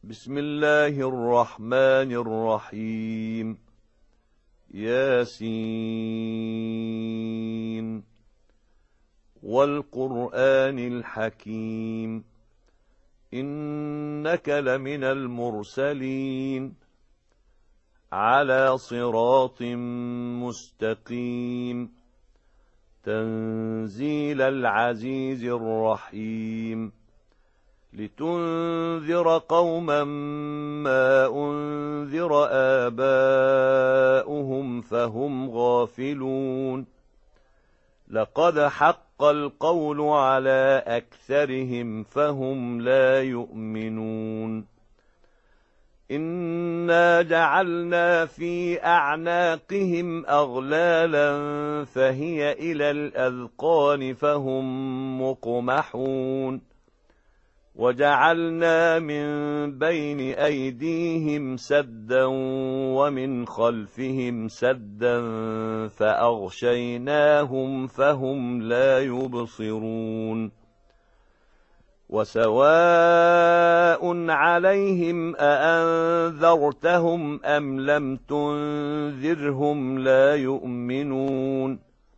بسم الله الرحمن الرحيم. ياسين والقرآن الحكيم إنك لمن المرسلين على صراط مستقيم تنزيل العزيز الرحيم لتنذر قوما ما أنذر آباؤهم فهم غافلون لقد حق القول على أكثرهم فهم لا يؤمنون إنا جعلنا في أعناقهم أغلالا فهي إلى الأذقان فهم مقمحون وجعلنا من بين أيديهم سدا ومن خلفهم سدا فأغشيناهم فهم لا يبصرون وسواء عليهم أأنذرتهم أم لم تنذرهم لا يؤمنون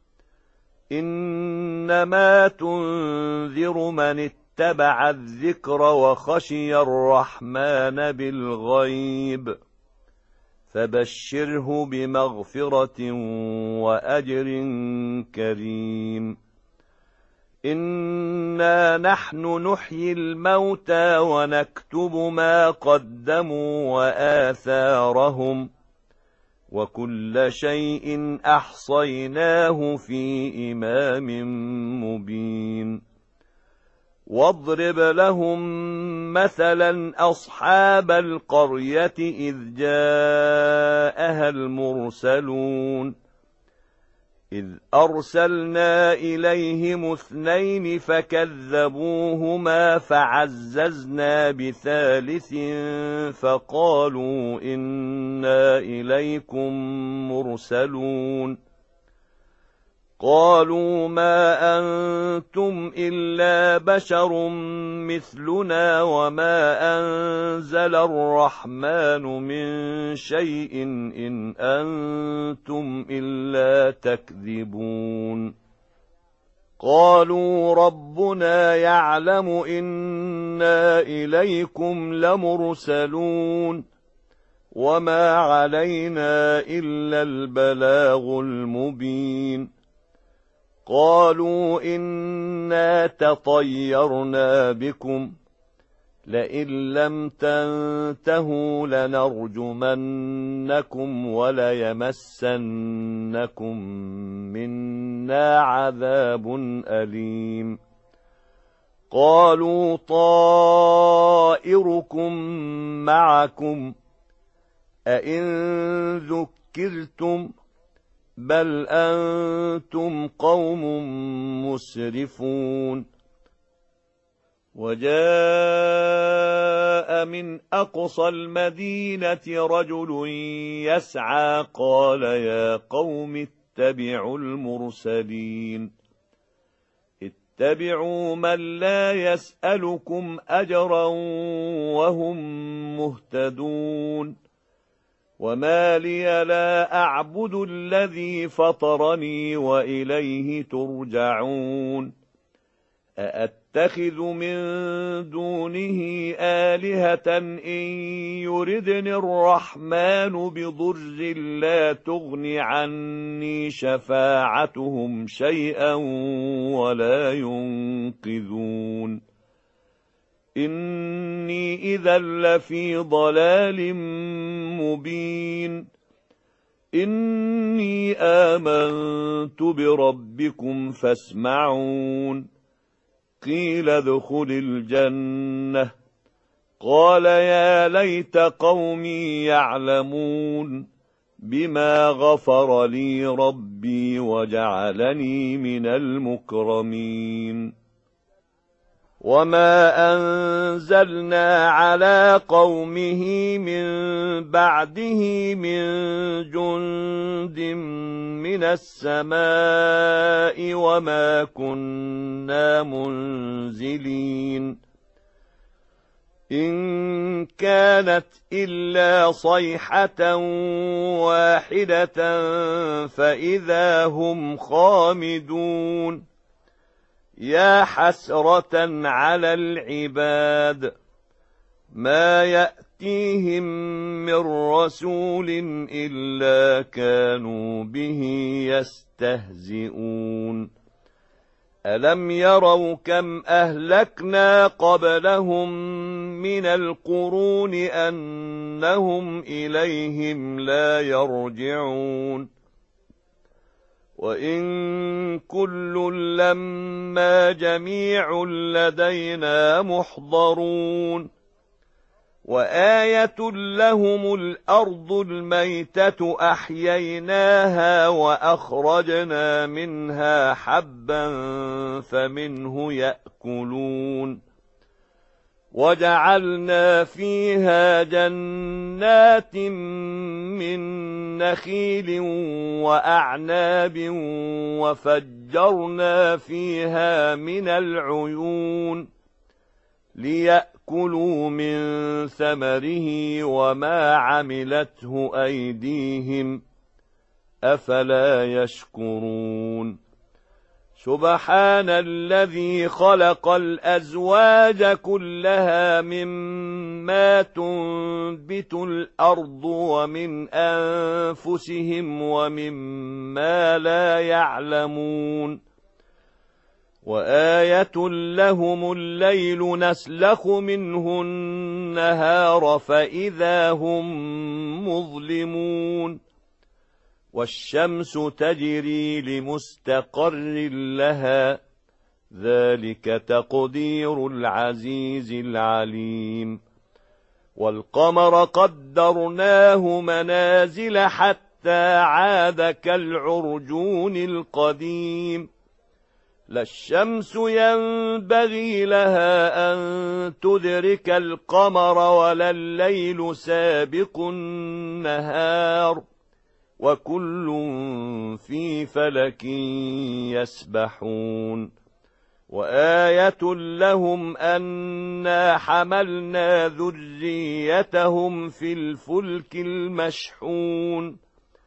إنما تنذر من اتبع الذكر وخشي الرحمن بالغيب فبشره بمغفرة وأجر كريم إنا نحن نحيي الموتى ونكتب ما قدموا وآثارهم وكل شيء أحصيناه في إمام مبين واضرب لهم مثلا أصحاب القرية إذ جاءها المرسلون إذ أرسلنا إليهم اثنين فكذبوهما فعززنا بثالث فقالوا إنا إليكم مرسلون قالوا ما أنتم إلا بشر مثلنا وما أنزل الرحمن من شيء إن أنتم إلا تكذبون قالوا ربنا يعلم إنا إليكم لمرسلون وما علينا إلا البلاغ المبين قالوا إنا تطيرنا بكم لئن لم تنتهوا لنرجمنكم وليمسنكم منا عذاب أليم قالوا طائركم معكم أئن ذكرتم بل أنتم قوم مسرفون وجاء من أقصى المدينة رجل يسعى قال يا قوم اتبعوا المرسلين اتبعوا من لا يسألكم أجرا وهم مهتدون وما لي لا أعبد الذي فطرني وإليه ترجعون أأتخذ من دونه آلهة إن يردني الرحمن بضر لا تغن عني شفاعتهم شيئا ولا ينقذون إني إذا لفي ضلال مبين إني آمنت بربكم فاسمعون قيل ادخل الجنة قال يا ليت قومي يعلمون بما غفر لي ربي وجعلني من المكرمين وما أنزلنا على قومه من بعده من جند من السماء وما كنا منزلين إن كانت إلا صيحة واحدة فإذا هم خامدون يا حسرة على العباد ما يأتيهم من رسول إلا كانوا به يستهزئون ألم يروا كم أهلكنا قبلهم من القرون أنهم إليهم لا يرجعون وإن كل لما جميع لدينا محضرون وآية لهم الأرض الميتة أحييناها وأخرجنا منها حبا فمنه يأكلون وجعلنا فيها جنات من نخيل وأعناب وفجرنا فيها من العيون ليأكلوا من ثمره وما عملته أيديهم أفلا يشكرون سبحان الذي خلق الأزواج كلها مما تنبت الأرض ومن أنفسهم ومما لا يعلمون وآية لهم الليل نسلخ منه النهار فإذا هم مظلمون والشمس تجري لمستقر لها ذلك تقدير العزيز العليم والقمر قدرناه منازل حتى عاد كالعرجون القديم لا الشمس ينبغي لها أن تدرك القمر ولا الليل سابق النهار وكل في فلك يسبحون وآية لهم أنا حملنا ذريتهم في الفلك المشحون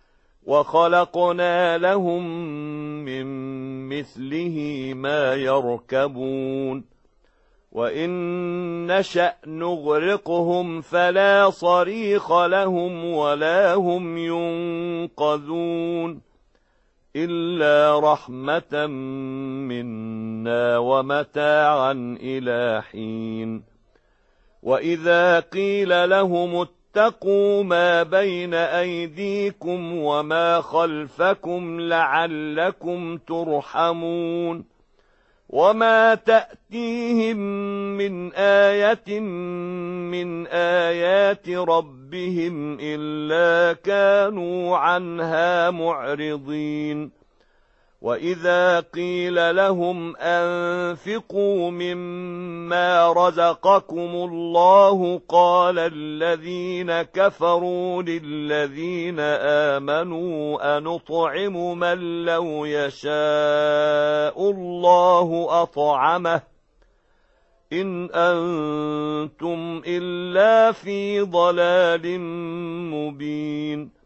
وخلقنا لهم من مثله ما يركبون وإن نشأ نغرقهم فلا صريخ لهم ولا هم ينقذون إلا رحمة منا ومتاعا إلى حين وإذا قيل لهم اتقوا ما بين أيديكم وما خلفكم لعلكم ترحمون وما تأتيهم من آية من آيات ربهم إلا كانوا عنها معرضين وإذا قيل لهم أنفقوا مما رزقكم الله قال الذين كفروا للذين آمنوا أنطعم من لو يشاء الله أطعمه إن أنتم إلا في ضلال مبين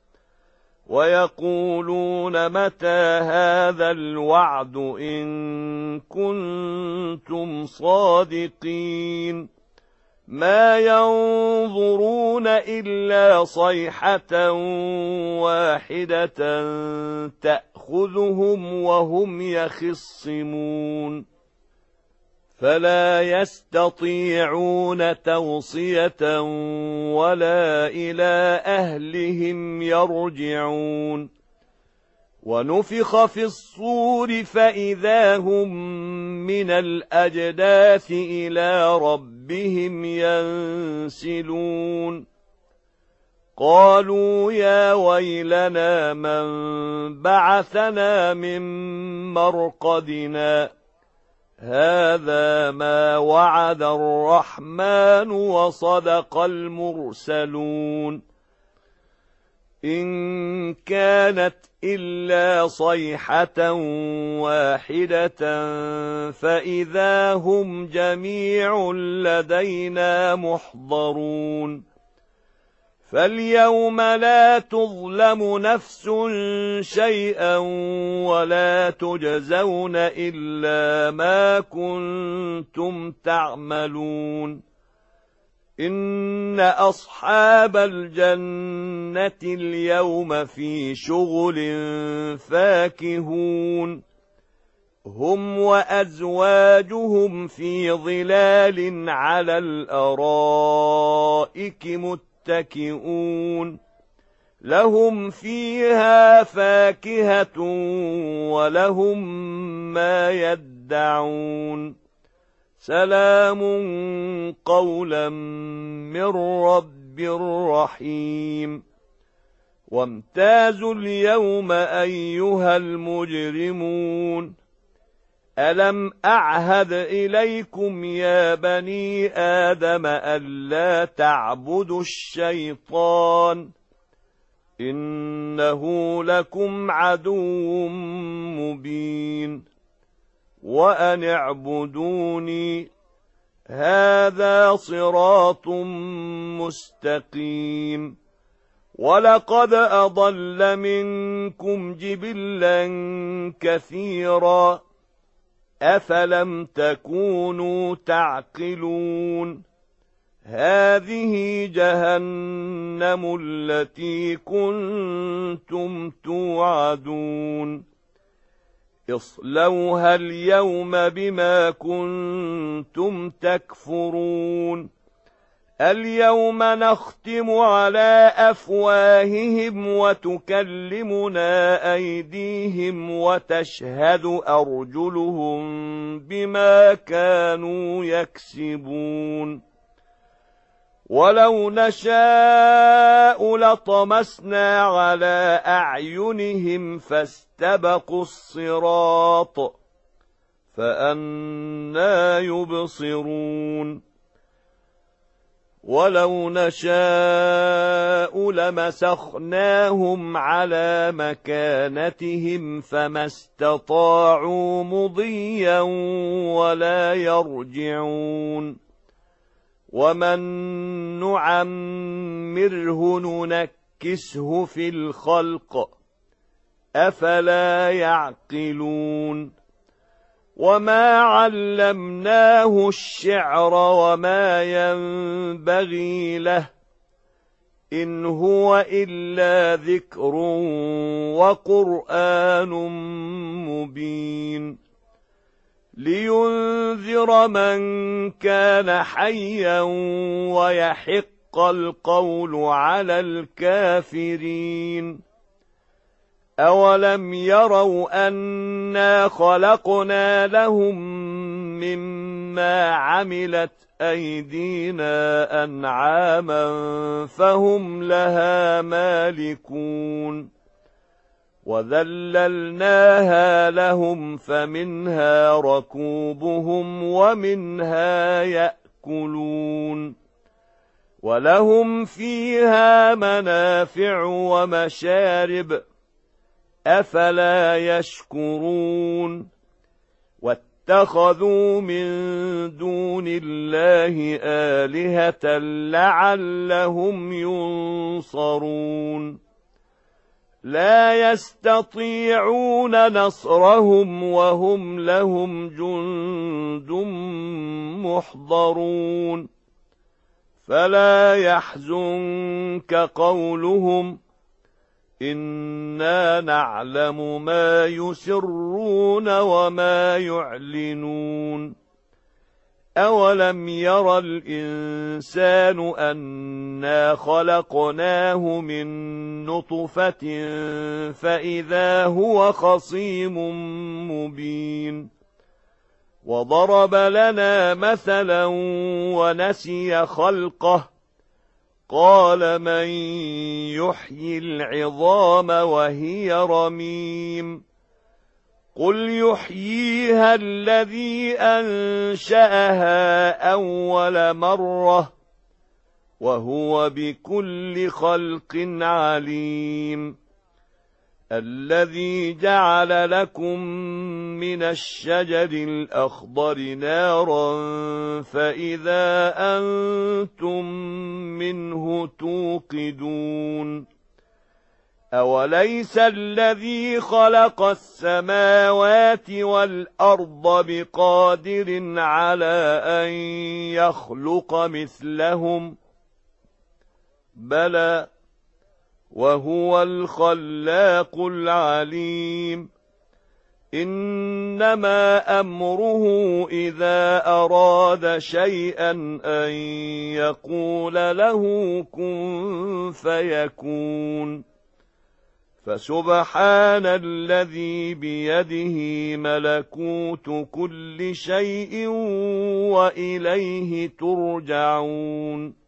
ويقولون متى هذا الوعد إن كنتم صادقين ما ينظرون إلا صيحة واحدة تأخذهم وهم يخصمون فلا يستطيعون توصية ولا إلى أهلهم يرجعون ونفخ في الصور فإذا هم من الأجداث إلى ربهم ينسلون قالوا يا ويلنا من بعثنا من مرقدنا هذا ما وعد الرحمن وصدق المرسلون إن كانت إلا صيحة واحدة فإذا هم جميع لدينا محضرون فاليوم لا تظلم نفس شيئا ولا تجزون إلا ما كنتم تعملون إن أصحاب الجنة اليوم في شغل فاكهون هم وأزواجهم في ظلال على الأرائك متكئون لهم فيها فاكهة ولهم ما يدعون سلام قولا من رب رحيم وامتازوا اليوم أيها المجرمون ألم أعهد إليكم يا بني آدم ألا تعبدوا الشيطان إنه لكم عدو مبين وأن اعبدوني هذا صراط مستقيم ولقد أضل منكم جبلا كثيرا أفلم تكونوا تعقلون هذه جهنم التي كنتم توعدون اصلوها اليوم بما كنتم تكفرون اليوم نختم على أفواههم وتكلمنا أيديهم وتشهد أرجلهم بما كانوا يكسبون ولو نشاء لطمسنا على أعينهم فاستبقوا الصراط فأنى يبصرون ولو نشاء لمسخناهم على مكانتهم فما استطاعوا مضيا ولا يرجعون ومن نعمره ننكسه في الخلق أفلا يعقلون وما علمناه الشعر وما ينبغي له إن هو إلا ذكر وقرآن مبين لينذر من كان حيا ويحق القول على الكافرين أولم يروا أنا خلقنا لهم مما عملت أيدينا أنعاما فهم لها مالكون وذللناها لهم فمنها ركوبهم ومنها يأكلون ولهم فيها منافع ومشارب أفلا يشكرون واتخذوا من دون الله آلهة لعلهم ينصرون لا يستطيعون نصرهم وهم لهم جند محضرون فلا يحزنك قولهم إنا نعلم ما يسرون وما يعلنون أولم ير الإنسان أنا خلقناه من نطفة فإذا هو خصيم مبين وضرب لنا مثلا ونسي خلقه قال من يحيي العظام وهي رميم قل يحييها الذي أنشأها أول مرة وهو بكل خلق عليم. الذي جعل لكم من الشجر الأخضر نارا فإذا أنتم منه توقدون. أوليس الذي خلق السماوات والأرض بقادر على أن يخلق مثلهم؟ بلى، وهو الخلاق العليم. إنما أمره إذا أراد شيئا أن يقول له كن فيكون. فسبحان الذي بيده ملكوت كل شيء وإليه ترجعون.